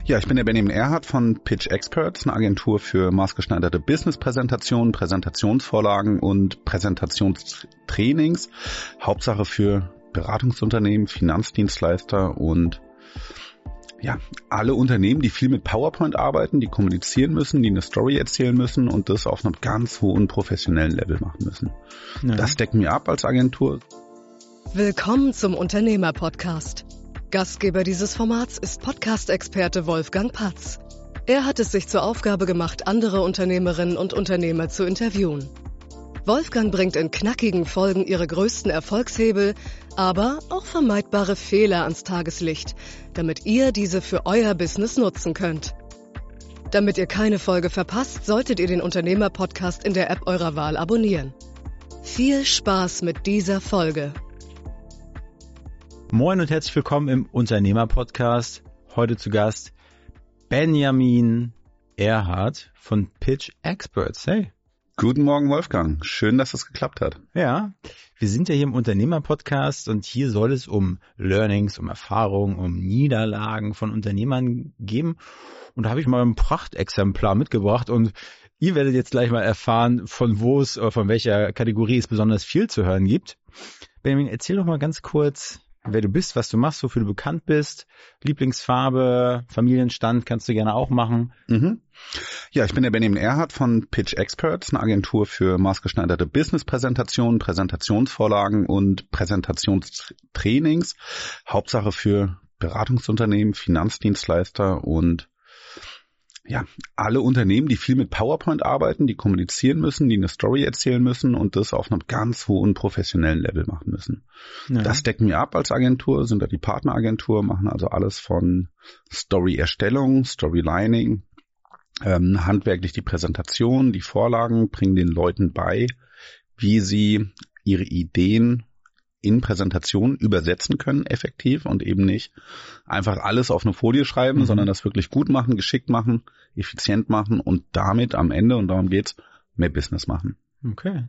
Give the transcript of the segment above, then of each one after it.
Ja, ich bin der Benjamin Erhardt von Pitch Experts, eine Agentur für maßgeschneiderte Business-Präsentationen, Präsentationsvorlagen und Präsentationstrainings. Hauptsache für Beratungsunternehmen, Finanzdienstleister und ja, alle Unternehmen, die viel mit PowerPoint arbeiten, die kommunizieren müssen, die eine Story erzählen müssen und das auf einem ganz hohen professionellen Level machen müssen. Ja. Das decken wir ab als Agentur. Willkommen zum Unternehmer-Podcast. Gastgeber dieses Formats ist Podcast-Experte Wolfgang Patz. Er hat es sich zur Aufgabe gemacht, andere Unternehmerinnen und Unternehmer zu interviewen. Wolfgang bringt in knackigen Folgen ihre größten Erfolgshebel, aber auch vermeidbare Fehler ans Tageslicht, damit ihr diese für euer Business nutzen könnt. Damit ihr keine Folge verpasst, solltet ihr den Unternehmer-Podcast in der App eurer Wahl abonnieren. Viel Spaß mit dieser Folge. Moin und herzlich willkommen im Unternehmer-Podcast. Heute zu Gast Benjamin Erhardt von Pitch Experts. Hey. Guten Morgen, Wolfgang. Schön, dass das geklappt hat. Ja, wir sind ja hier im Unternehmer-Podcast und hier soll es um Learnings, um Erfahrungen, um Niederlagen von Unternehmern geben. Und da habe ich mal ein Prachtexemplar mitgebracht und ihr werdet jetzt gleich mal erfahren, von welcher Kategorie es besonders viel zu hören gibt. Benjamin, erzähl doch mal ganz kurz, wer du bist, was du machst, wofür du bekannt bist, Lieblingsfarbe, Familienstand kannst du gerne auch machen. Ja, ich bin der Benjamin Erhardt von Pitch Experts, eine Agentur für maßgeschneiderte Business-Präsentationen, Präsentationsvorlagen und Präsentationstrainings. Hauptsache für Beratungsunternehmen, Finanzdienstleister und ja, alle Unternehmen, die viel mit PowerPoint arbeiten, die kommunizieren müssen, die eine Story erzählen müssen und das auf einem ganz hohen professionellen Level machen müssen. Ja. Das decken wir ab als Agentur, sind da die Partneragentur, machen also alles von Story-Erstellung, Storylining, handwerklich die Präsentation, die Vorlagen, bringen den Leuten bei, wie sie ihre Ideen in Präsentationen übersetzen können, effektiv und eben nicht einfach alles auf eine Folie schreiben, sondern das wirklich gut machen, geschickt machen, effizient machen und damit am Ende, und darum geht's, mehr Business machen. Okay.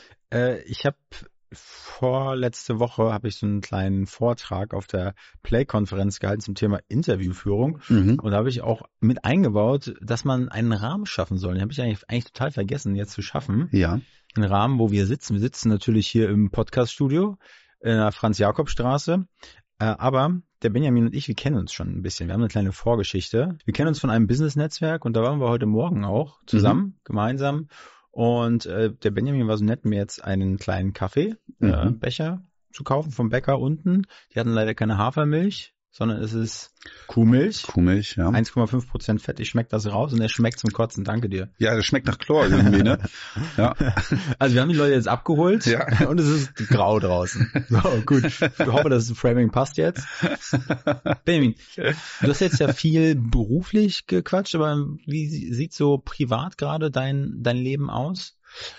Ich habe vorletzte Woche so einen kleinen Vortrag auf der Play-Konferenz gehalten zum Thema Interviewführung und da habe ich auch mit eingebaut, dass man einen Rahmen schaffen soll. Den habe ich eigentlich total vergessen, jetzt zu schaffen. Ja. Einen Rahmen, wo wir sitzen. Wir sitzen natürlich hier im Podcast-Studio in der Franz-Jakob-Straße, aber der Benjamin und ich, wir kennen uns schon ein bisschen. Wir haben eine kleine Vorgeschichte. Wir kennen uns von einem Business-Netzwerk und da waren wir heute Morgen auch zusammen, gemeinsam. Und der Benjamin war so nett, mir jetzt einen kleinen Kaffeebecher zu kaufen vom Bäcker unten. Die hatten leider keine Hafermilch, sondern es ist Kuhmilch. Kuhmilch, ja. 1,5% Fett. Ich schmeck das raus und der schmeckt zum Kotzen. Danke dir. Ja, das schmeckt nach Chlor irgendwie, ne? Ja. Also wir haben die Leute jetzt abgeholt und es ist grau draußen. So, gut. Ich hoffe, das Framing passt jetzt. Benjamin, du hast jetzt ja viel beruflich gequatscht, aber wie sieht so privat gerade dein Leben aus?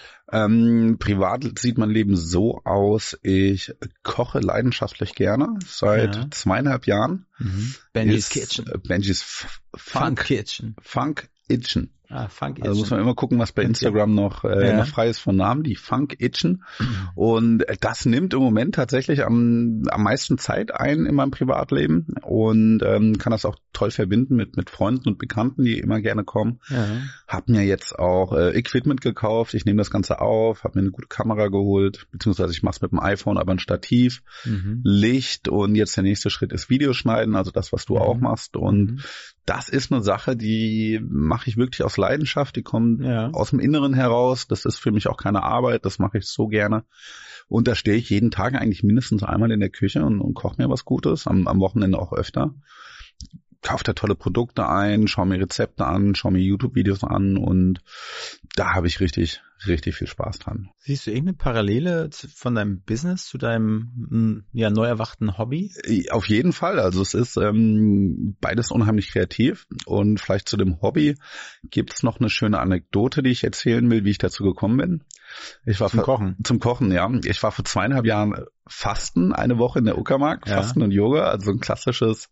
Privat sieht mein Leben so aus, ich koche leidenschaftlich gerne, seit 2,5 Jahren. Benji's Kitchen. Benji's Funk Kitchen. Funk Itchen. Funk Itchen. Also muss man immer gucken, was bei Instagram noch frei ist von Namen, die Funk Itchen. Und das nimmt im Moment tatsächlich am meisten Zeit ein in meinem Privatleben und kann das auch toll verbinden mit Freunden und Bekannten, die immer gerne kommen. Ja. Hab mir jetzt auch Equipment gekauft, ich nehme das Ganze auf, habe mir eine gute Kamera geholt, beziehungsweise ich mache es mit dem iPhone, aber ein Stativ, Licht und jetzt der nächste Schritt ist Videoschneiden, also das, was du auch machst und das ist eine Sache, die mache ich wirklich aus Leidenschaft, die kommt aus dem Inneren heraus, das ist für mich auch keine Arbeit, das mache ich so gerne und da stehe ich jeden Tag eigentlich mindestens einmal in der Küche und koche mir was Gutes, am Wochenende auch öfter. Kaufe da tolle Produkte ein, schaue mir Rezepte an, schaue mir YouTube-Videos an und da habe ich richtig viel Spaß dran. Siehst du irgendeine Parallele von deinem Business zu deinem neu erwachten Hobby? Auf jeden Fall. Also es ist beides unheimlich kreativ und vielleicht zu dem Hobby gibt's noch eine schöne Anekdote, die ich erzählen will, wie ich dazu gekommen bin. Zum Kochen, ja. Ich war vor 2,5 Jahren Fasten, eine Woche in der Uckermark, Fasten und Yoga, also ein klassisches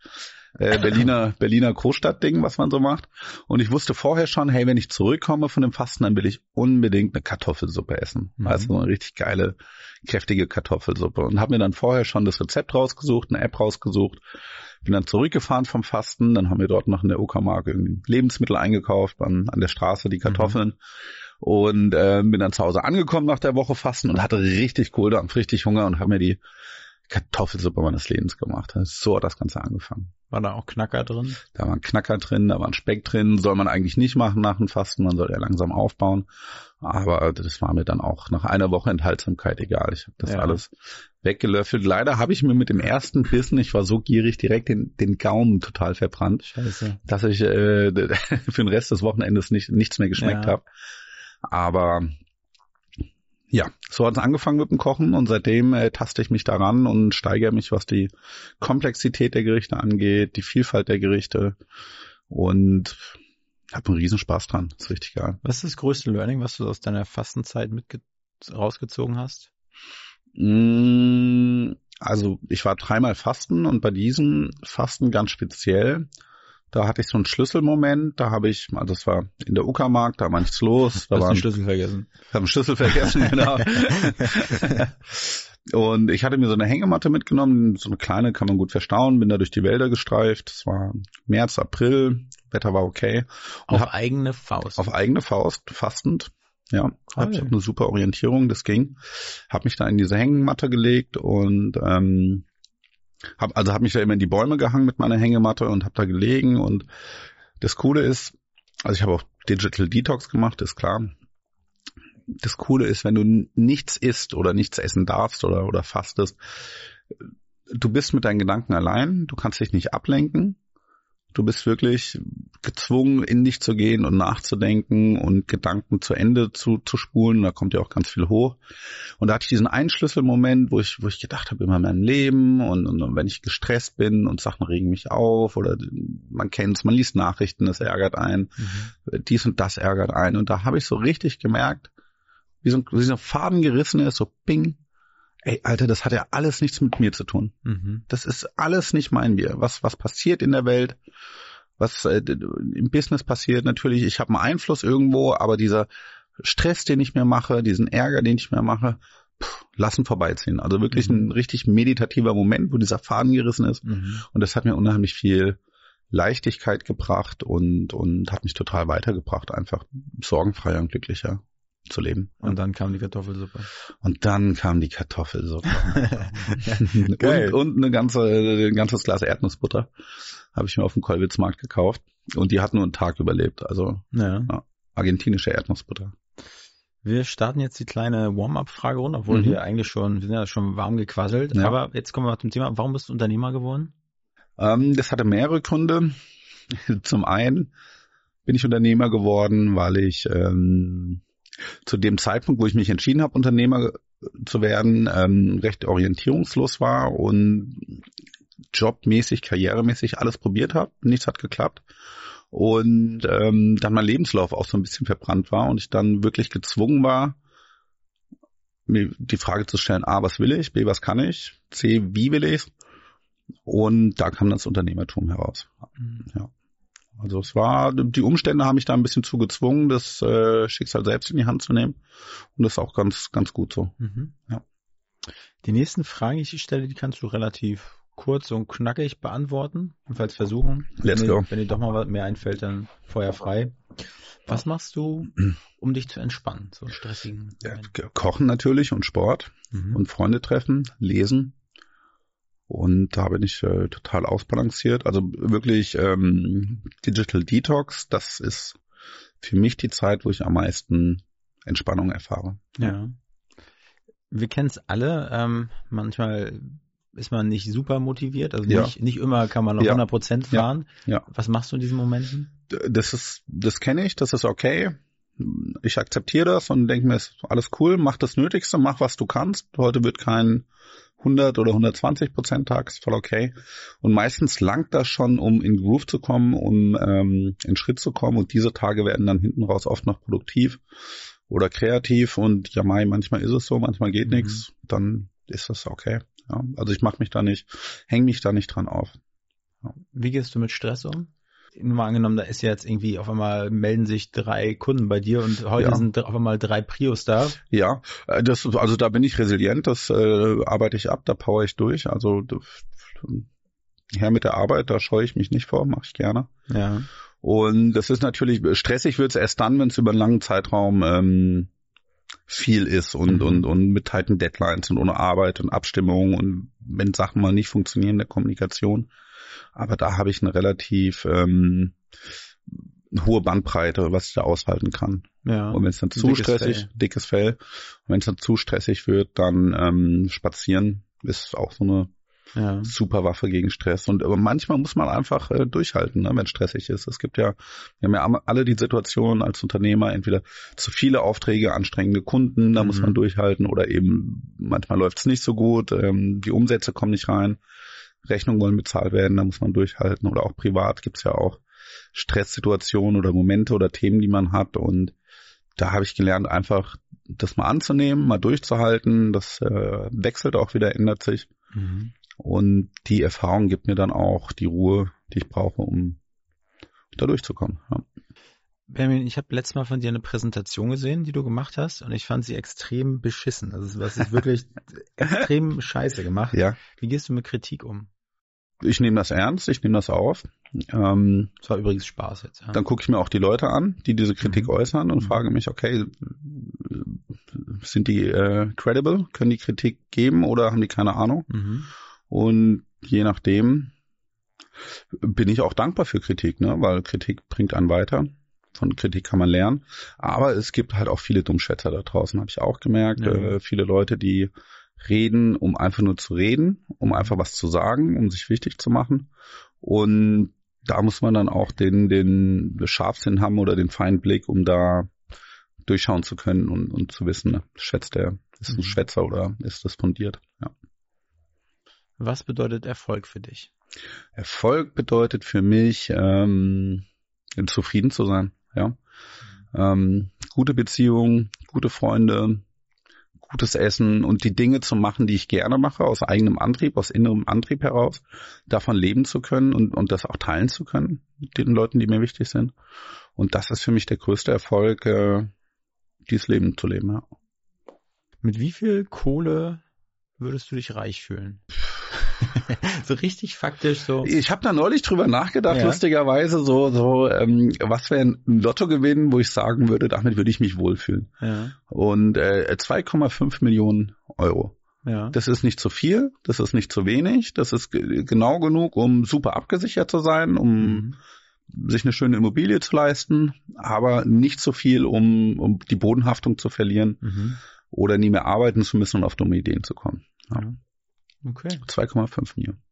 Berliner Großstadtding, was man so macht. Und ich wusste vorher schon, hey, wenn ich zurückkomme von dem Fasten, dann will ich unbedingt eine Kartoffelsuppe essen. Also so eine richtig geile, kräftige Kartoffelsuppe. Und habe mir dann vorher schon das Rezept rausgesucht, eine App rausgesucht. Bin dann zurückgefahren vom Fasten. Dann haben wir dort noch in der Uckermark irgendwie Lebensmittel eingekauft, an der Straße die Kartoffeln. Und bin dann zu Hause angekommen nach der Woche Fasten und hatte richtig Kohldampf, richtig Hunger und habe mir die Kartoffelsuppe meines Lebens gemacht. So hat das Ganze angefangen. War da auch Knacker drin? Da war ein Knacker drin, da war ein Speck drin. Soll man eigentlich nicht machen nach dem Fasten, man soll eher langsam aufbauen. Aber das war mir dann auch nach einer Woche Enthaltsamkeit egal. Ich habe das alles weggelöffelt. Leider habe ich mir mit dem ersten Bissen, ich war so gierig, direkt den Gaumen total verbrannt. Scheiße. Dass ich für den Rest des Wochenendes nichts mehr geschmeckt habe. Aber ja, so hat es angefangen mit dem Kochen und seitdem taste ich mich daran und steigere mich, was die Komplexität der Gerichte angeht, die Vielfalt der Gerichte und habe einen Riesenspaß dran. Das ist richtig geil. Was ist das größte Learning, was du aus deiner Fastenzeit rausgezogen hast? Also ich war 3-mal Fasten und bei diesem Fasten ganz speziell, da hatte ich so einen Schlüsselmoment, das war in der Uckermark, da war nichts los. Da war den Schlüssel vergessen. Ich habe den Schlüssel vergessen, genau. Und ich hatte mir so eine Hängematte mitgenommen, so eine kleine, kann man gut verstauen, bin da durch die Wälder gestreift. Es war März, April, Wetter war okay. Und auf eigene Faust? Auf eigene Faust, fastend. Ja, cool. Ich habe eine super Orientierung, das ging. Habe mich da in diese Hängematte gelegt und hab mich da immer in die Bäume gehangen mit meiner Hängematte und habe da gelegen. Und das Coole ist, also ich habe auch Digital Detox gemacht, ist klar. Das Coole ist, wenn du nichts isst oder nichts essen darfst oder fastest, du bist mit deinen Gedanken allein, du kannst dich nicht ablenken. Du bist wirklich gezwungen, in dich zu gehen und nachzudenken und Gedanken zu Ende zu spulen. Da kommt ja auch ganz viel hoch. Und da hatte ich diesen einen Schlüsselmoment, wo ich gedacht habe, immer in meinem Leben und wenn ich gestresst bin und Sachen regen mich auf oder man kennt's, man liest Nachrichten, das ärgert einen, dies und das ärgert einen. Und da habe ich so richtig gemerkt, wie so ein Faden gerissen ist, so ping. Ey, Alter, das hat ja alles nichts mit mir zu tun. Das ist alles nicht mein Bier. Was passiert in der Welt, was im Business passiert, natürlich, ich habe einen Einfluss irgendwo, aber dieser Stress, den ich mir mache, diesen Ärger, den ich mir mache, lassen vorbeiziehen. Also wirklich ein richtig meditativer Moment, wo dieser Faden gerissen ist. Und das hat mir unheimlich viel Leichtigkeit gebracht und hat mich total weitergebracht, einfach sorgenfreier und glücklicher zu leben. Und dann kam die Kartoffelsuppe. Und ein ganzes Glas Erdnussbutter habe ich mir auf dem Kollwitzmarkt gekauft. Und die hat nur einen Tag überlebt. Also argentinische Erdnussbutter. Wir starten jetzt die kleine Warm-up-Fragerunde, obwohl wir sind ja schon warm gequasselt. Ja. Aber jetzt kommen wir mal zum Thema. Warum bist du Unternehmer geworden? Das hatte mehrere Gründe. Zum einen bin ich Unternehmer geworden, weil ich zu dem Zeitpunkt, wo ich mich entschieden habe, Unternehmer zu werden, recht orientierungslos war und jobmäßig, karrieremäßig alles probiert habe. Nichts hat geklappt. Und dann mein Lebenslauf auch so ein bisschen verbrannt war und ich dann wirklich gezwungen war, mir die Frage zu stellen, A, was will ich? B, was kann ich? C, wie will ich? Und da kam das Unternehmertum heraus. Ja. Also die Umstände haben mich da ein bisschen zu gezwungen, das Schicksal selbst in die Hand zu nehmen. Und das ist auch ganz, ganz gut so. Ja. Die nächsten Fragen, die ich stelle, die kannst du relativ kurz und knackig beantworten. Jedenfalls versuchen. Let's go. Wenn dir doch mal was mehr einfällt, dann Feuer frei. Was machst du, um dich zu entspannen, so stressigen Momenten? Ja, Kochen natürlich und Sport und Freunde treffen, lesen. Und da bin ich total ausbalanciert. Also wirklich Digital Detox, das ist für mich die Zeit, wo ich am meisten Entspannung erfahre. Ja. Wir kennen es alle. Manchmal ist man nicht super motiviert. Also nicht immer kann man noch 100% fahren. Ja. Was machst du in diesen Momenten? Das kenne ich, das ist okay. Ich akzeptiere das und denke mir, ist alles cool, mach das Nötigste, mach was du kannst. Heute wird kein 100 oder 120% Tag, ist voll okay. Und meistens langt das schon, um in Groove zu kommen, um in Schritt zu kommen. Und diese Tage werden dann hinten raus oft noch produktiv oder kreativ. Und ja, manchmal ist es so, manchmal geht nichts. Dann ist das okay. Ja, also ich hänge mich da nicht dran auf. Wie gehst du mit Stress um? Nur mal angenommen, da ist jetzt irgendwie auf einmal melden sich 3 Kunden bei dir und heute sind auf einmal 3 Prios da. Ja, also da bin ich resilient, das arbeite ich ab, da power ich durch. Also her mit der Arbeit, da scheue ich mich nicht vor, mache ich gerne. Ja. Und das ist natürlich, stressig wird es erst dann, wenn es über einen langen Zeitraum viel ist und mit tighten Deadlines und ohne Arbeit und Abstimmung und wenn Sachen mal nicht funktionieren in der Kommunikation. Aber da habe ich eine relativ hohe Bandbreite, was ich da aushalten kann. Ja. Und wenn es dann zu stressig, dickes Fell, und wenn es dann zu stressig wird, dann spazieren ist auch so eine super Waffe gegen Stress. Und aber manchmal muss man einfach durchhalten, ne, wenn es stressig ist. Wir haben ja alle die Situation als Unternehmer, entweder zu viele Aufträge, anstrengende Kunden, da muss man durchhalten, oder eben manchmal läuft es nicht so gut, die Umsätze kommen nicht rein, Rechnungen wollen bezahlt werden, da muss man durchhalten. Oder auch privat gibt's ja auch Stresssituationen oder Momente oder Themen, die man hat. Und da habe ich gelernt, einfach das mal anzunehmen, mal durchzuhalten. Das wechselt auch wieder, ändert sich. Und die Erfahrung gibt mir dann auch die Ruhe, die ich brauche, um da durchzukommen. Ja. Benjamin, ich habe letztes Mal von dir eine Präsentation gesehen, die du gemacht hast, und ich fand sie extrem beschissen. Also das ist wirklich extrem scheiße gemacht. Ja. Wie gehst du mit Kritik um? Ich nehme das ernst, ich nehme das auf. Das war übrigens Spaß jetzt. Ja. Dann gucke ich mir auch die Leute an, die diese Kritik äußern und frage mich, okay, sind die credible? Können die Kritik geben oder haben die keine Ahnung? Und je nachdem bin ich auch dankbar für Kritik, ne? Weil Kritik bringt einen weiter. Von Kritik kann man lernen. Aber es gibt halt auch viele Dummschwätzer da draußen, habe ich auch gemerkt. Viele Leute, die reden, um einfach nur zu reden, um einfach was zu sagen, um sich wichtig zu machen. Und da muss man dann auch den Scharfsinn haben oder den Feinblick, um da durchschauen zu können und zu wissen, ne? Schätzt der, ist es ein Schwätzer oder ist das fundiert? Ja. Was bedeutet Erfolg für dich? Erfolg bedeutet für mich, zufrieden zu sein, ja. Gute Beziehungen, gute Freunde, gutes Essen und die Dinge zu machen, die ich gerne mache, aus eigenem Antrieb, aus innerem Antrieb heraus, davon leben zu können und das auch teilen zu können mit den Leuten, die mir wichtig sind. Und das ist für mich der größte Erfolg, dieses Leben zu leben, ja. Mit wie viel Kohle würdest du dich reich fühlen? So richtig faktisch so. Ich habe da neulich drüber nachgedacht, lustigerweise so was wäre ein Lottogewinn, wo ich sagen würde, damit würde ich mich wohlfühlen. Ja. Und 2,5 Millionen Euro. Ja. Das ist nicht zu viel, das ist nicht zu wenig, das ist genau genug, um super abgesichert zu sein, um sich eine schöne Immobilie zu leisten, aber nicht so viel, um die Bodenhaftung zu verlieren oder nie mehr arbeiten zu müssen und auf dumme Ideen zu kommen. Ja. Okay. 2,5 Millionen.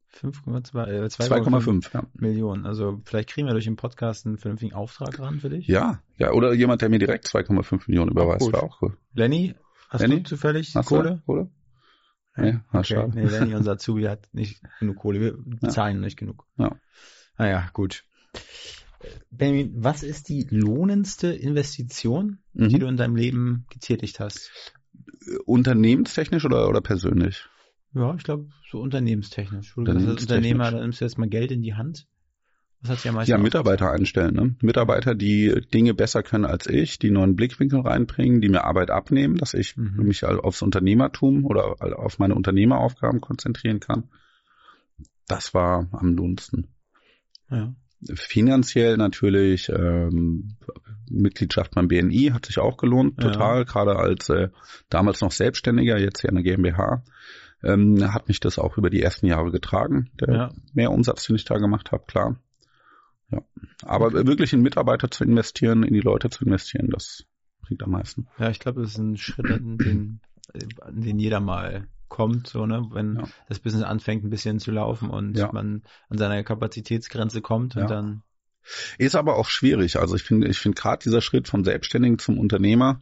2,5 Millionen. Also vielleicht kriegen wir durch den Podcast einen vernünftigen Auftrag ran für dich. Ja, oder jemand, der mir direkt 2,5 Millionen überweist, wäre auch cool. Lenny, hast du zufällig Kohle? Nee, okay. Nee, Lenny, unser Azubi, hat nicht genug Kohle. Wir zahlen nicht genug. Ja. Naja, gut. Benjamin, was ist die lohnendste Investition, die du in deinem Leben getätigt hast? Unternehmenstechnisch oder persönlich? Ja, ich glaube, so unternehmenstechnisch. Du bist als Unternehmer, da nimmst du jetzt mal Geld in die Hand. Was hat dir am meisten Mitarbeiter einstellen, ne? Mitarbeiter, die Dinge besser können als ich, die neuen Blickwinkel reinbringen, die mir Arbeit abnehmen, dass ich mich aufs Unternehmertum oder auf meine Unternehmeraufgaben konzentrieren kann. Das war am lohnendsten. Ja. Finanziell natürlich, Mitgliedschaft beim BNI hat sich auch gelohnt, total, gerade als damals noch Selbstständiger, jetzt ja eine GmbH. Hat mich das auch über die ersten Jahre getragen, der mehr Umsatz, den ich da gemacht habe, klar. Ja, aber wirklich in Mitarbeiter zu investieren, in die Leute zu investieren, das bringt am meisten. Ja, ich glaube, das ist ein Schritt, an den jeder mal kommt, so, ne, wenn das Business anfängt, ein bisschen zu laufen und man an seine Kapazitätsgrenze kommt und dann. Ist aber auch schwierig. Also ich finde gerade dieser Schritt vom Selbstständigen zum Unternehmer,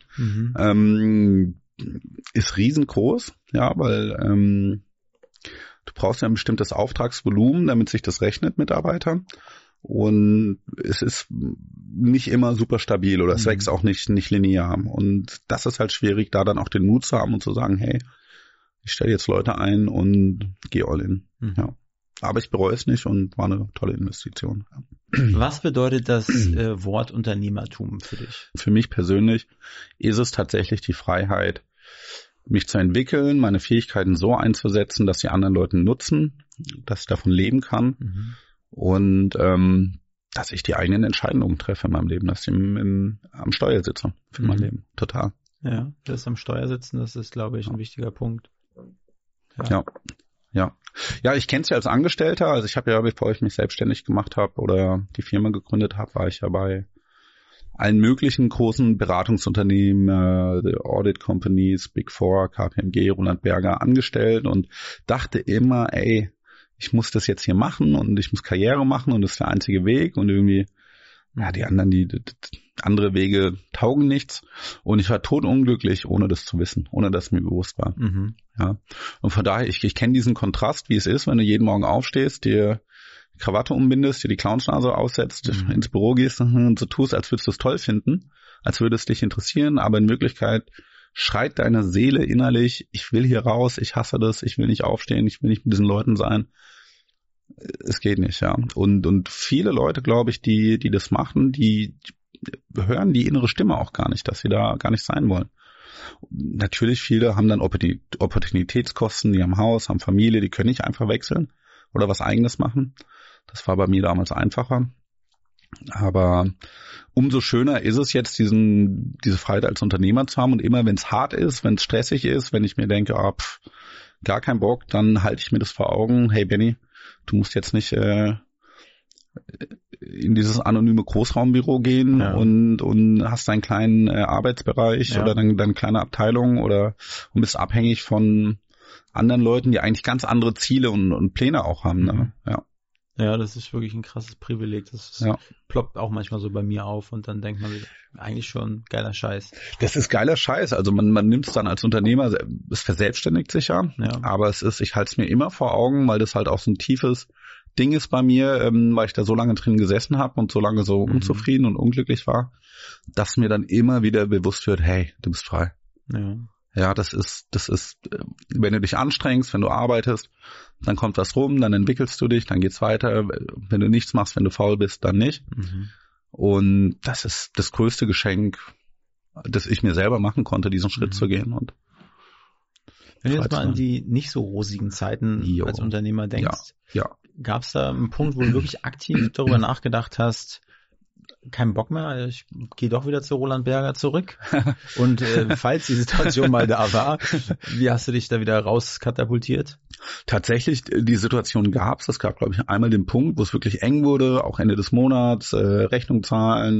ist riesengroß, ja, weil du brauchst ja ein bestimmtes Auftragsvolumen, damit sich das rechnet, Mitarbeiter. Und es ist nicht immer super stabil oder es wächst auch nicht linear. Und das ist halt schwierig, da dann auch den Mut zu haben und zu sagen, hey, ich stelle jetzt Leute ein und gehe all in. Ja. aber ich bereue es nicht und war eine tolle Investition. Was bedeutet das Wort Unternehmertum für dich? Für mich persönlich ist es tatsächlich die Freiheit, mich zu entwickeln, meine Fähigkeiten so einzusetzen, dass sie anderen Leuten nutzen, dass ich davon leben kann und dass ich die eigenen Entscheidungen treffe in meinem Leben, dass ich am Steuer sitze für mein Leben. Total. Ja, das am Steuer sitzen, das ist, glaube ich, ein wichtiger Punkt. Ja, ich kenne es ja als Angestellter. Also ich habe ja, bevor ich mich selbstständig gemacht habe oder die Firma gegründet habe, war ich ja bei allen möglichen großen Beratungsunternehmen, Audit Companies, Big Four, KPMG, Roland Berger angestellt und dachte immer, ey, ich muss das jetzt hier machen und ich muss Karriere machen und das ist der einzige Weg und irgendwie, ja, die andere Wege taugen nichts und ich war totunglücklich, ohne das zu wissen, ohne dass mir bewusst war. Ja. Und von daher, ich kenne diesen Kontrast, wie es ist, wenn du jeden Morgen aufstehst, dir die Krawatte umbindest, dir die Clownsnase aussetzt, ins Büro gehst und so tust, als würdest du es toll finden, als würde es dich interessieren, aber in Wirklichkeit schreit deine Seele innerlich, ich will hier raus, ich hasse das, ich will nicht aufstehen, ich will nicht mit diesen Leuten sein. Es geht nicht, ja. Und viele Leute, glaube ich, die das machen, die hören die innere Stimme auch gar nicht, dass sie da gar nicht sein wollen. Natürlich viele haben dann Opportunitätskosten, die haben Haus, haben Familie, die können nicht einfach wechseln oder was Eigenes machen. Das war bei mir damals einfacher. Aber umso schöner ist es jetzt, diese Freiheit als Unternehmer zu haben und immer, wenn es hart ist, wenn es stressig ist, wenn ich mir denke, gar kein Bock, dann halte ich mir das vor Augen, hey Benny, du musst jetzt nicht in dieses anonyme Großraumbüro gehen und hast deinen kleinen Arbeitsbereich oder deine kleine Abteilung und bist abhängig von anderen Leuten, die eigentlich ganz andere Ziele und Pläne auch haben. Ne? Ja, das ist wirklich ein krasses Privileg. Das ploppt auch manchmal so bei mir auf und dann denkt man sich, eigentlich schon geiler Scheiß. Das ist geiler Scheiß. Also man nimmt es dann als Unternehmer, es verselbstständigt sich aber ich halte es mir immer vor Augen, weil das halt auch so ein tiefes Ding ist bei mir, weil ich da so lange drin gesessen habe und so lange so unzufrieden und unglücklich war, dass mir dann immer wieder bewusst wird, hey, du bist frei. Ja, das ist, wenn du dich anstrengst, wenn du arbeitest, dann kommt was rum, dann entwickelst du dich, dann geht's weiter. Wenn du nichts machst, wenn du faul bist, dann nicht. Und das ist das größte Geschenk, das ich mir selber machen konnte, diesen Schritt zu gehen. Und wenn du jetzt mal an die nicht so rosigen Zeiten als Unternehmer denkst, gab's da einen Punkt, wo du wirklich aktiv darüber nachgedacht hast, keinen Bock mehr, ich gehe doch wieder zu Roland Berger zurück. Und falls die Situation mal da war, wie hast du dich da wieder rauskatapultiert? Tatsächlich, die Situation gab's. Es gab, glaube ich, einmal den Punkt, wo es wirklich eng wurde, auch Ende des Monats, Rechnung zahlen,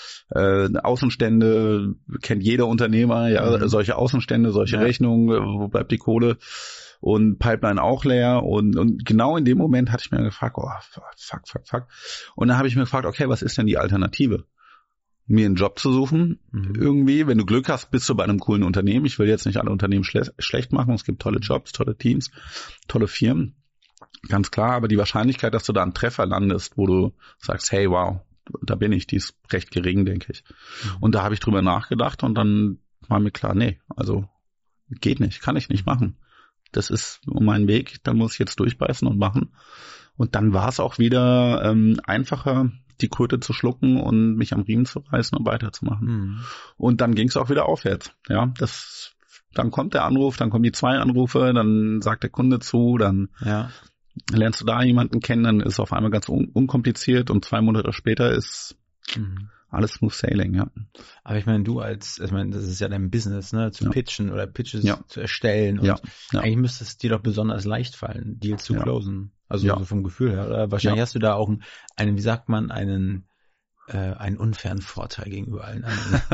Außenstände, kennt jeder Unternehmer, solche Außenstände, solche Rechnungen, wo bleibt die Kohle? Und Pipeline auch leer und genau in dem Moment hatte ich mir gefragt, fuck. Und dann habe ich mir gefragt, okay, was ist denn die Alternative? Mir einen Job zu suchen, irgendwie, wenn du Glück hast, bist du bei einem coolen Unternehmen. Ich will jetzt nicht alle Unternehmen schlecht machen, es gibt tolle Jobs, tolle Teams, tolle Firmen, ganz klar, aber die Wahrscheinlichkeit, dass du da einen Treffer landest, wo du sagst, hey, wow, da bin ich, die ist recht gering, denke ich. Und da habe ich drüber nachgedacht und dann war mir klar, nee, also geht nicht, kann ich nicht machen. Das ist mein Weg, da muss ich jetzt durchbeißen und machen. Und dann war es auch wieder einfacher, die Kröte zu schlucken und mich am Riemen zu reißen und weiterzumachen. Und dann ging es auch wieder aufwärts. Ja, dann kommt der Anruf, dann kommen die 2 Anrufe, dann sagt der Kunde zu, dann lernst du da jemanden kennen, dann ist es auf einmal ganz unkompliziert und 2 Monate später ist alles smooth sailing, Aber ich meine, das ist ja dein Business, ne, zu pitchen oder Pitches zu erstellen und eigentlich müsste es dir doch besonders leicht fallen, Deals zu closen. Also so vom Gefühl her. Oder wahrscheinlich hast du da auch einen, wie sagt man, einen unfairen Vorteil gegenüber allen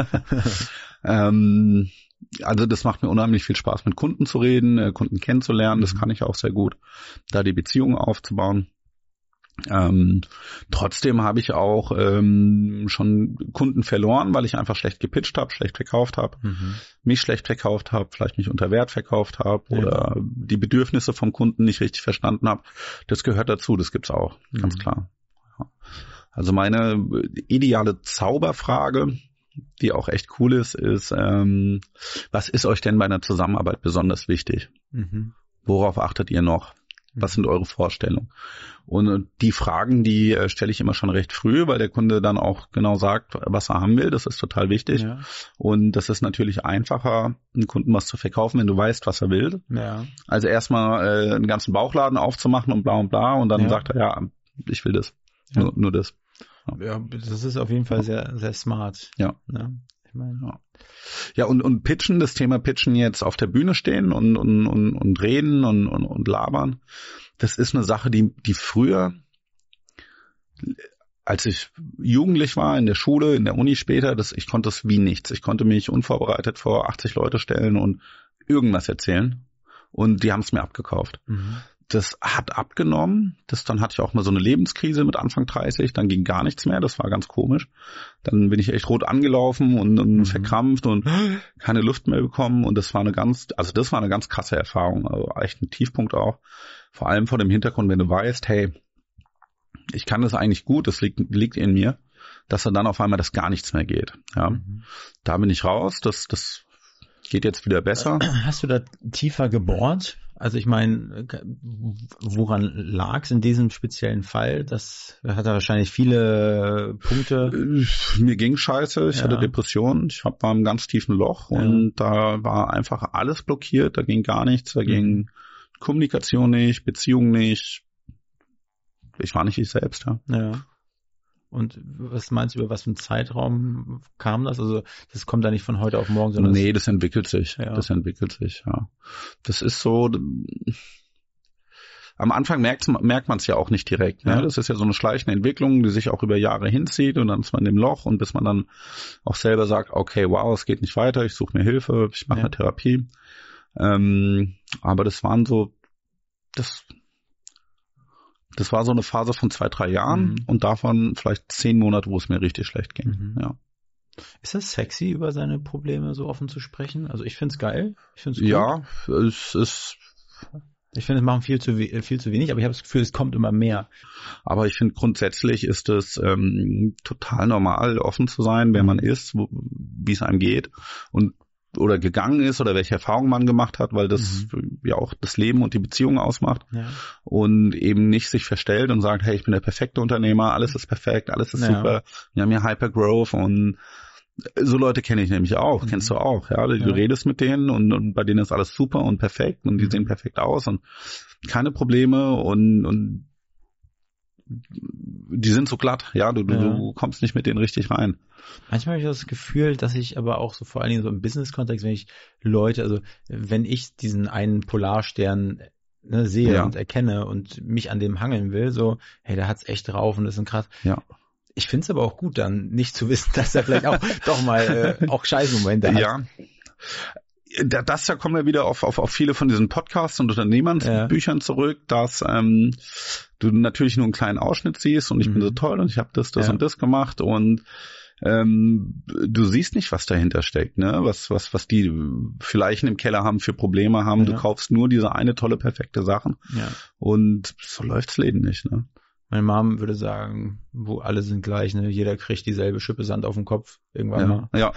anderen. Also das macht mir unheimlich viel Spaß, mit Kunden zu reden, Kunden kennenzulernen. Das kann ich auch sehr gut, da die Beziehungen aufzubauen. Trotzdem habe ich auch schon Kunden verloren, weil ich einfach schlecht gepitcht habe, schlecht verkauft habe, mich schlecht verkauft habe, vielleicht mich unter Wert verkauft habe oder die Bedürfnisse vom Kunden nicht richtig verstanden habe. Das gehört dazu, das gibt's auch, ganz klar. Also meine ideale Zauberfrage, die auch echt cool ist, was ist euch denn bei einer Zusammenarbeit besonders wichtig? Worauf achtet ihr noch? Was sind eure Vorstellungen? Und die Fragen, die stelle ich immer schon recht früh, weil der Kunde dann auch genau sagt, was er haben will. Das ist total wichtig. Ja. Und das ist natürlich einfacher, einem Kunden was zu verkaufen, wenn du weißt, was er will. Ja. Also erstmal einen ganzen Bauchladen aufzumachen und bla und dann sagt er, ja, ich will das. Ja. Nur das. Ja, das ist auf jeden Fall sehr, sehr smart. Ja. Ne? Ich meine, ja, und Pitchen, das Thema Pitchen jetzt auf der Bühne stehen und reden und labern, das ist eine Sache, die früher, als ich jugendlich war, in der Schule, in der Uni später, ich konnte es wie nichts. Ich konnte mich unvorbereitet vor 80 Leute stellen und irgendwas erzählen und die haben es mir abgekauft. Mhm. Das hat abgenommen. Dann hatte ich auch mal so eine Lebenskrise mit Anfang 30. Dann ging gar nichts mehr. Das war ganz komisch. Dann bin ich echt rot angelaufen und verkrampft und keine Luft mehr bekommen. Und das war eine ganz krasse Erfahrung. Also echt ein Tiefpunkt auch. Vor allem vor dem Hintergrund, wenn du weißt, hey, ich kann das eigentlich gut. Das liegt in mir, dass dann auf einmal das gar nichts mehr geht. Ja, da bin ich raus. Das geht jetzt wieder besser. Hast du da tiefer gebohrt? Also ich meine, woran lag es in diesem speziellen Fall? Das hat er wahrscheinlich viele Punkte. Mir ging scheiße, ich hatte Depressionen, ich war im ganz tiefen Loch und da war einfach alles blockiert, da ging gar nichts, da ging Kommunikation nicht, Beziehung nicht. Ich war nicht ich selbst, Ja. Und was meinst du, über was für einen Zeitraum kam das? Also das kommt da nicht von heute auf morgen, sondern... Nee, das entwickelt sich. Ja. Das entwickelt sich, ja. Das ist so... Am Anfang merkt man es ja auch nicht direkt. Ne? Das ist ja so eine schleichende Entwicklung, die sich auch über Jahre hinzieht und dann ist man im Loch und bis man dann auch selber sagt, okay, wow, es geht nicht weiter, ich suche mir Hilfe, ich mache eine Therapie. Aber das waren so... Das war so eine Phase von 2-3 Jahren und davon vielleicht 10 Monate, wo es mir richtig schlecht ging. Ja. Ist das sexy, über seine Probleme so offen zu sprechen? Also ich find's geil. Ich find's gut. Ja, es ist... Ich finde, es machen viel zu wenig, aber ich habe das Gefühl, es kommt immer mehr. Aber ich finde, grundsätzlich ist es total normal, offen zu sein, wer man ist, wie es einem geht und oder gegangen ist oder welche Erfahrungen man gemacht hat, weil das ja auch das Leben und die Beziehung ausmacht und eben nicht sich verstellt und sagt, hey, ich bin der perfekte Unternehmer, alles ist perfekt, alles ist super, wir haben hier Hypergrowth und so Leute kenne ich nämlich auch, kennst du auch, ja, du redest mit denen und bei denen ist alles super und perfekt und die sehen perfekt aus und keine Probleme und die sind so glatt, du kommst nicht mit denen richtig rein. Manchmal habe ich das Gefühl, dass ich aber auch so vor allen Dingen so im Business-Kontext, wenn ich diesen einen Polarstern sehe und erkenne und mich an dem hangeln will, so, hey, der hat's echt drauf und das ist krass. Ja. Ich finde es aber auch gut, dann nicht zu wissen, dass er vielleicht auch doch mal auch Scheißmomente hat. Ja. Da kommen wir wieder auf viele von diesen Podcasts und Unternehmensbüchern zurück, dass du natürlich nur einen kleinen Ausschnitt siehst und ich bin so toll und ich habe das und das gemacht und du siehst nicht, was dahinter steckt, ne? Was die vielleicht im Keller haben, für Probleme haben. Du kaufst nur diese eine tolle, perfekte Sachen und so läuft's Leben nicht, ne? Meine Mom würde sagen, wo alle sind gleich, ne? Jeder kriegt dieselbe Schippe Sand auf den Kopf irgendwann mal. Ja.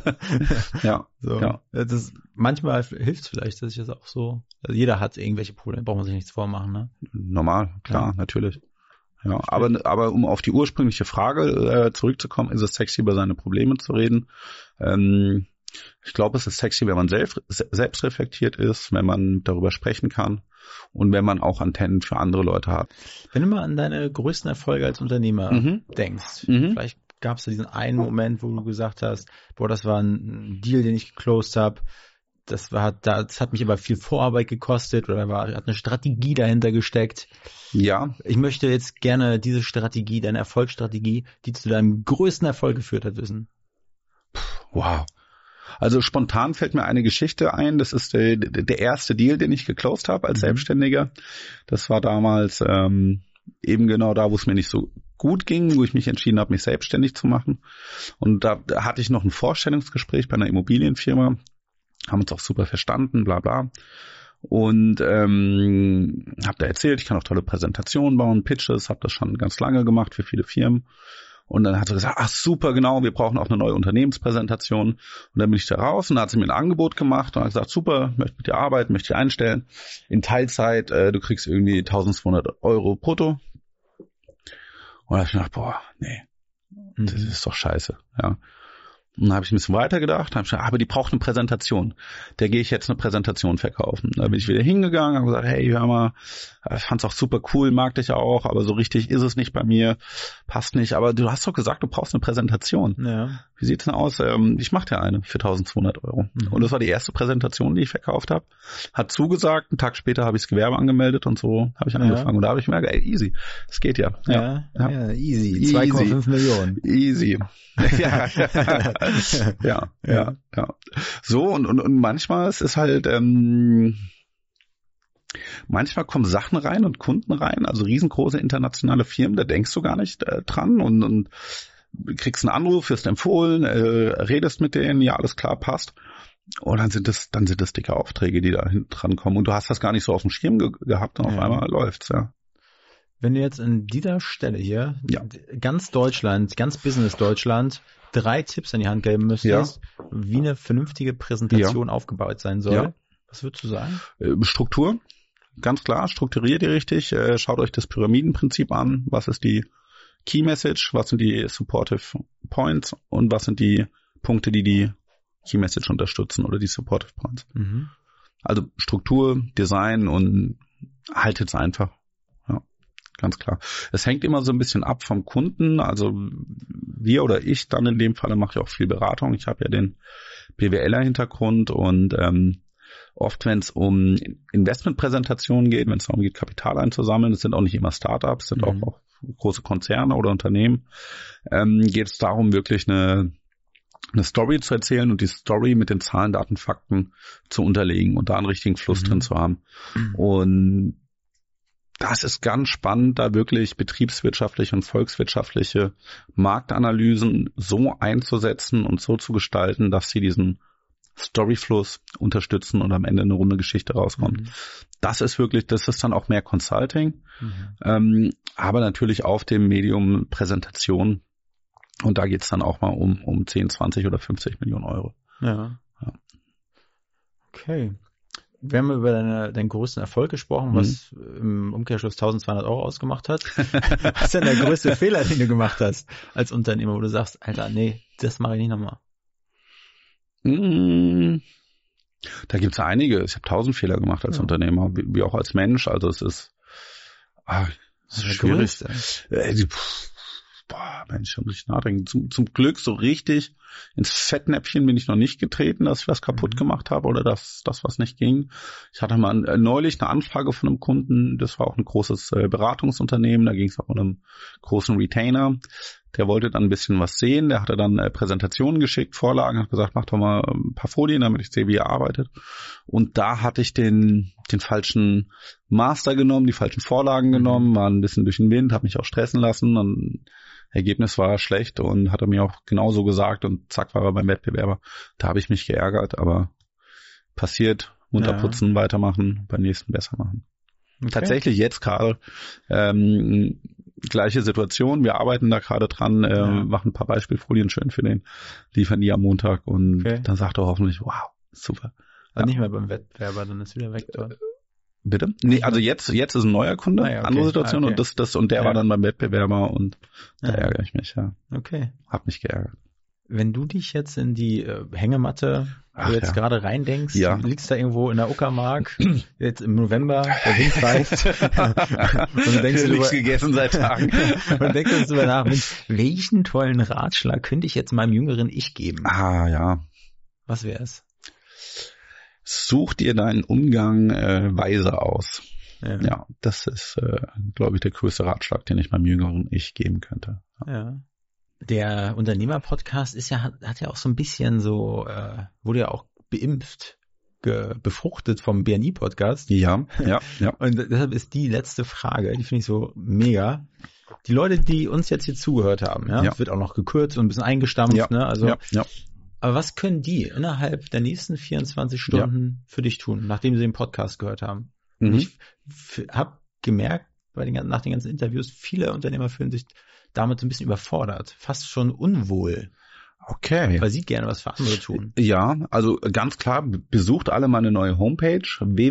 Manchmal hilft es vielleicht, dass ich das auch so, also jeder hat irgendwelche Probleme, braucht man sich nichts vormachen, ne? Normal, klar, natürlich. Ja, aber um auf die ursprüngliche Frage zurückzukommen, ist es sexy, über seine Probleme zu reden? Ich glaube, es ist sexy, wenn man selbst reflektiert ist, wenn man darüber sprechen kann und wenn man auch Antennen für andere Leute hat. Wenn du mal an deine größten Erfolge als Unternehmer denkst, vielleicht gab es da diesen einen Moment, wo du gesagt hast, boah, das war ein Deal, den ich geclosed habe, das hat mich aber viel Vorarbeit gekostet oder hat eine Strategie dahinter gesteckt. Ja. Ich möchte jetzt gerne diese Strategie, deine Erfolgsstrategie, die zu deinem größten Erfolg geführt hat, wissen. Wow. Also spontan fällt mir eine Geschichte ein. Das ist der erste Deal, den ich geclosed habe als Selbstständiger. Das war damals eben genau da, wo es mir nicht so gut ging, wo ich mich entschieden habe, mich selbstständig zu machen. Und da hatte ich noch ein Vorstellungsgespräch bei einer Immobilienfirma. Haben uns auch super verstanden, bla bla. Und habe da erzählt, ich kann auch tolle Präsentationen bauen, Pitches, habe das schon ganz lange gemacht für viele Firmen. Und dann hat sie gesagt, ach super, genau, wir brauchen auch eine neue Unternehmenspräsentation. Und dann bin ich da raus und dann hat sie mir ein Angebot gemacht und hat gesagt, super, möchte mit dir arbeiten, möchte dich einstellen. In Teilzeit, du kriegst irgendwie 1200 Euro brutto. Und da habe ich gedacht, boah, nee, das ist doch scheiße, ja. Und dann habe ich ein bisschen weitergedacht, habe gesagt, aber die braucht eine Präsentation. Der gehe ich jetzt eine Präsentation verkaufen. Da bin ich wieder hingegangen, habe gesagt, hey, hör mal, ich fand's auch super cool, mag dich auch, aber so richtig ist es nicht bei mir, passt nicht. Aber du hast doch gesagt, du brauchst eine Präsentation. Ja. Wie sieht's denn aus? Ich mache dir eine für 1200 Euro. Und das war die erste Präsentation, die ich verkauft habe. Hat zugesagt, einen Tag später habe ich das Gewerbe angemeldet und so habe ich angefangen. Und da habe ich gemerkt, ey, easy, das geht ja. Ja, easy. 2,5 Millionen. Easy. Ja. So, und manchmal es ist halt, manchmal kommen Sachen rein und Kunden rein, also riesengroße internationale Firmen, da denkst du gar nicht dran und kriegst einen Anruf, wirst empfohlen, redest mit denen, ja, alles klar, passt. Und dann sind es dicke Aufträge, die da hinten dran kommen. Und du hast das gar nicht so auf dem Schirm gehabt und auf einmal läuft's, ja. Wenn du jetzt an dieser Stelle hier ganz Deutschland, ganz Business Deutschland 3 Tipps an die Hand geben müsstest, wie eine vernünftige Präsentation aufgebaut sein soll, was würdest du sagen? Struktur, ganz klar, strukturiert ihr richtig, schaut euch das Pyramidenprinzip an, was ist die Key Message, was sind die Supportive Points und was sind die Punkte, die Key Message unterstützen oder die Supportive Points. Also Struktur, Design und haltet's einfach. Ganz klar. Es hängt immer so ein bisschen ab vom Kunden. Also wir oder ich dann in dem Falle mache ich auch viel Beratung. Ich habe ja den BWLer-Hintergrund und oft, wenn es um Investmentpräsentationen geht, wenn es darum geht, Kapital einzusammeln, das sind auch nicht immer Startups, sind auch große Konzerne oder Unternehmen, geht es darum, wirklich eine Story zu erzählen und die Story mit den Zahlen, Daten, Fakten zu unterlegen und da einen richtigen Fluss drin zu haben. Und das ist ganz spannend, da wirklich betriebswirtschaftliche und volkswirtschaftliche Marktanalysen so einzusetzen und so zu gestalten, dass sie diesen Storyfluss unterstützen und am Ende eine runde Geschichte rauskommt. Das ist dann auch mehr Consulting, aber natürlich auf dem Medium Präsentation. Und da geht's dann auch mal um 10, 20 oder 50 Millionen Euro. Ja. Okay. Wir haben über deinen größten Erfolg gesprochen, was im Umkehrschluss 1200 Euro ausgemacht hat. Was ist denn der größte Fehler, den du gemacht hast als Unternehmer, wo du sagst, Alter, nee, das mache ich nicht nochmal? Da gibt's einige. Ich habe 1000 Fehler gemacht als Unternehmer, wie auch als Mensch. Also es ist schwierig. Mensch, da muss ich nachdenken. Zum Glück so richtig ins Fettnäpfchen bin ich noch nicht getreten, dass ich was kaputt gemacht habe oder dass das was nicht ging. Ich hatte mal neulich eine Anfrage von einem Kunden, das war auch ein großes Beratungsunternehmen, da ging es auch um einen großen Retainer. Der wollte dann ein bisschen was sehen, der hatte dann Präsentationen geschickt, Vorlagen, hat gesagt, mach doch mal ein paar Folien, damit ich sehe, wie ihr arbeitet. Und da hatte ich den falschen Master genommen, die falschen Vorlagen genommen, war ein bisschen durch den Wind, habe mich auch stressen lassen und Ergebnis war schlecht und hat er mir auch genauso gesagt und zack war er beim Wettbewerber. Da habe ich mich geärgert, aber passiert, munter putzen, weitermachen, beim nächsten besser machen. Okay. Tatsächlich jetzt gerade gleiche Situation, wir arbeiten da gerade dran, machen ein paar Beispielfolien schön für den, liefern die am Montag und dann sagt er hoffentlich, wow, super. Also nicht mehr beim Wettbewerber, dann ist wieder weg dort. Bitte? Nee, also jetzt ist ein neuer Kunde, andere Situation und das und der war dann beim Wettbewerber und da ärgere ich mich, Okay. Hab mich geärgert. Wenn du dich jetzt in die Hängematte gerade reindenkst, liegst da irgendwo in der Uckermark, jetzt im November, der Wind pfeift und du denkst nichts gegessen seit Tagen. Und denkst darüber nach, Mensch, welchen tollen Ratschlag könnte ich jetzt meinem jüngeren Ich geben? Was wäre es? Such dir deinen Umgang weise aus. Ja, das ist, glaube ich, der größte Ratschlag, den ich meinem jüngeren Ich geben könnte. Ja. Der Unternehmer-Podcast hat ja auch so ein bisschen so, wurde ja auch beimpft, befruchtet vom BNI-Podcast. Ja. Und deshalb ist die letzte Frage, die finde ich so mega. Die Leute, die uns jetzt hier zugehört haben, wird auch noch gekürzt und ein bisschen eingestampft, ne? Also, aber was können die innerhalb der nächsten 24 Stunden für dich tun, nachdem sie den Podcast gehört haben? Ich habe gemerkt, nach den ganzen Interviews, viele Unternehmer fühlen sich damit so ein bisschen überfordert, fast schon unwohl. Okay. Weil sie gerne was für andere tun. Ja, also ganz klar, besucht alle meine neue Homepage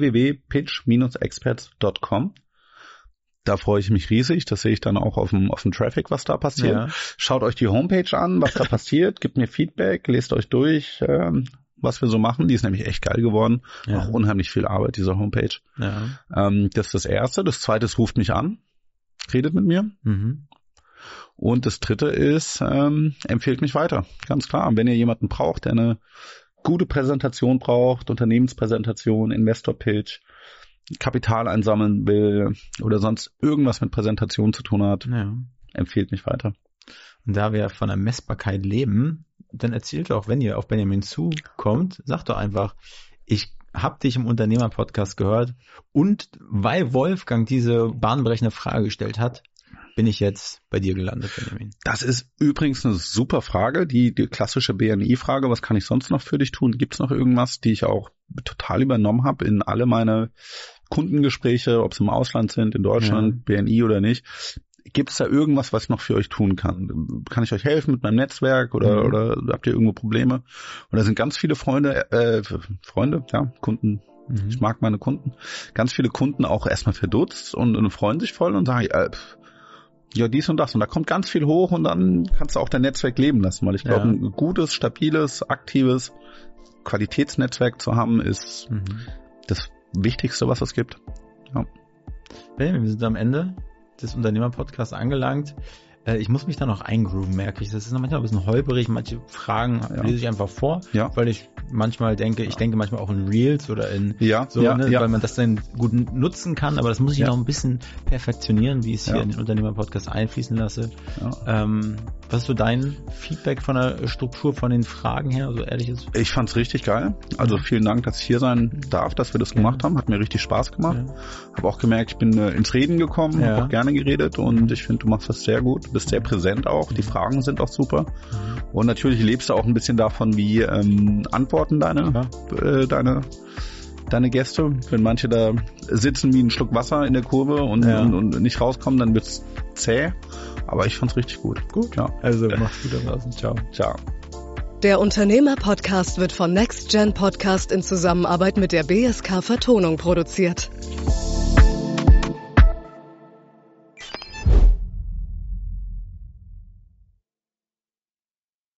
www.pitch-experts.com. Da freue ich mich riesig. Das sehe ich dann auch auf dem Traffic, was da passiert. Ja. Schaut euch die Homepage an, was da passiert. Gebt mir Feedback, lest euch durch, was wir so machen. Die ist nämlich echt geil geworden. Ja. Auch unheimlich viel Arbeit, diese Homepage. Ja. Das ist das Erste. Das Zweite ist, ruft mich an. Redet mit mir. Mhm. Und das Dritte ist, empfehlt mich weiter. Ganz klar. Wenn ihr jemanden braucht, der eine gute Präsentation braucht, Unternehmenspräsentation, Investor-Pitch, Kapital einsammeln will oder sonst irgendwas mit Präsentation zu tun hat, empfehlt mich weiter. Und da wir von der Messbarkeit leben, dann erzählt auch, wenn ihr auf Benjamin zukommt, sagt doch einfach, ich habe dich im Unternehmer-Podcast gehört und weil Wolfgang diese bahnbrechende Frage gestellt hat, bin ich jetzt bei dir gelandet, Benjamin? Das ist übrigens eine super Frage, die klassische BNI-Frage, was kann ich sonst noch für dich tun? Gibt es noch irgendwas, die ich auch total übernommen habe in alle meine Kundengespräche, ob es im Ausland sind, in Deutschland, BNI oder nicht? Gibt es da irgendwas, was ich noch für euch tun kann? Kann ich euch helfen mit meinem Netzwerk oder habt ihr irgendwo Probleme? Und da sind ganz viele Freunde, Kunden. Ich mag meine Kunden. Ganz viele Kunden auch erstmal verdutzt und freuen sich voll und sagen, ja, dies und das. Und da kommt ganz viel hoch und dann kannst du auch dein Netzwerk leben lassen, weil ich glaube, ein gutes, stabiles, aktives Qualitätsnetzwerk zu haben, ist das Wichtigste, was es gibt. Ja. Benjamin, wir sind am Ende des Unternehmer-Podcasts angelangt. Ich muss mich da noch eingrooven, merke ich. Das ist manchmal ein bisschen holperig. Manche Fragen lese ich einfach vor, weil ich manchmal denke, manchmal auch in Reels oder in weil man das dann gut nutzen kann, aber das muss ich noch ein bisschen perfektionieren, wie ich es hier in den Unternehmer-Podcast einfließen lasse. Ja. Was ist so dein Feedback von der Struktur, von den Fragen her, so ehrlich ist? Ich fand's richtig geil. Also vielen Dank, dass ich hier sein darf, dass wir das gemacht haben. Hat mir richtig Spaß gemacht. Ja. Habe auch gemerkt, ich bin ins Reden gekommen, habe auch gerne geredet und ich finde, du machst das sehr gut. Du bist sehr präsent auch. Die Fragen sind auch super. Und natürlich lebst du auch ein bisschen davon, wie antworten deine Gäste. Wenn manche da sitzen wie ein Schluck Wasser in der Kurve und nicht rauskommen, dann wird's zäh. Aber ich fand's richtig gut. Gut, ja. Also mach's gut da draußen. Ciao. Ciao. Der Unternehmer-Podcast wird von NextGen Podcast in Zusammenarbeit mit der BSK Vertonung produziert.